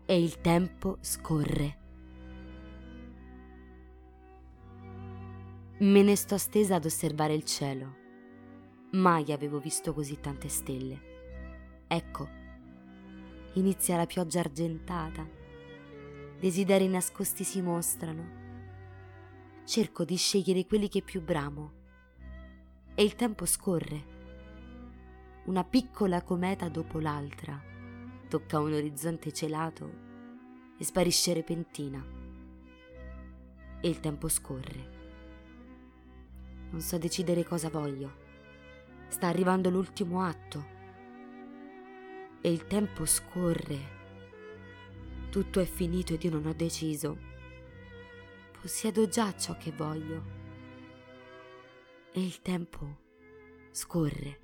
e il tempo scorre. Me ne sto stesa ad osservare il cielo. Mai avevo visto così tante stelle. Ecco, inizia la pioggia argentata. Desideri nascosti si mostrano. Cerco di scegliere quelli che più bramo. E il tempo scorre. Una piccola cometa dopo l'altra tocca un orizzonte celato e sparisce repentina. E il tempo scorre. Non so decidere cosa voglio. Sta arrivando l'ultimo atto. E il tempo scorre. Tutto è finito ed io non ho deciso. Possiedo già ciò che voglio. E il tempo scorre.